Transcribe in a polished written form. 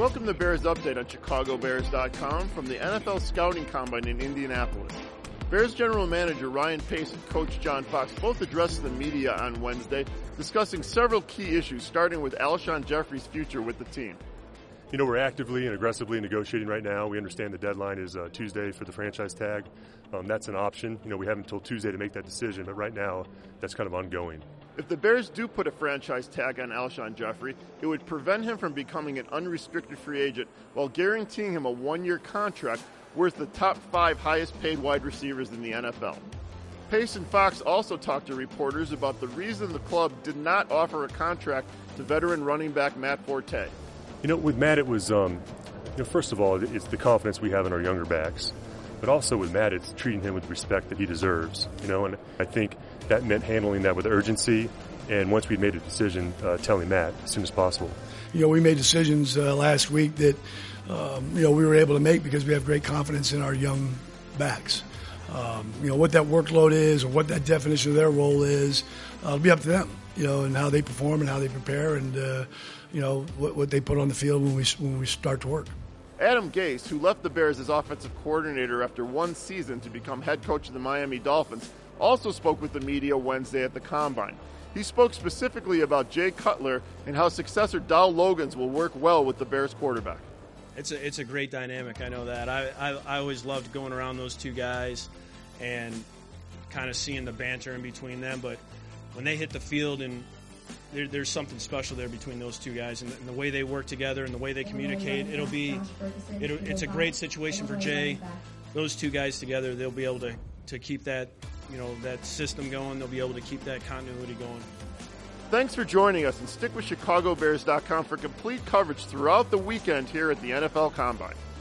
Welcome to Bears Update on ChicagoBears.com from the NFL Scouting Combine in Indianapolis. Bears General Manager Ryan Pace and Coach John Fox both addressed the media on Wednesday, discussing several key issues, starting with Alshon Jeffrey's future with the team. You know, we're actively and aggressively negotiating right now. We understand the deadline is Tuesday for the franchise tag. That's an option. You know, we have until Tuesday to make that decision, but right now that's kind of ongoing. If the Bears do put a franchise tag on Alshon Jeffrey, it would prevent him from becoming an unrestricted free agent while guaranteeing him a one-year contract worth the top 5 highest-paid wide receivers in the NFL. Pace and Fox also talked to reporters about the reason the club did not offer a contract to veteran running back Matt Forte. You know, with Matt, it was, first of all, it's the confidence we have in our younger backs. But also with Matt, it's treating him with respect that he deserves, and I think that meant handling that with urgency. And once we made a decision, telling Matt as soon as possible. We made decisions last week that, we were able to make because we have great confidence in our young backs. What that workload is or what that definition of their role is, it'll be up to them, and how they perform and how they prepare and, what they put on the field when we start to work. Adam Gase, who left the Bears as offensive coordinator after one season to become head coach of the Miami Dolphins, also spoke with the media Wednesday at the Combine. He spoke specifically about Jay Cutler and how successor Dow Logans will work well with the Bears quarterback. It's a great dynamic, I know that. I always loved going around those two guys and kind of seeing the banter in between them, but when they hit the field and there's something special there between those two guys, and the way they work together and the way they communicate. It's a great situation for Jay. Those two guys together, they'll be able to keep that, that system going. They'll be able to keep that continuity going. Thanks for joining us, and stick with ChicagoBears.com for complete coverage throughout the weekend here at the NFL Combine.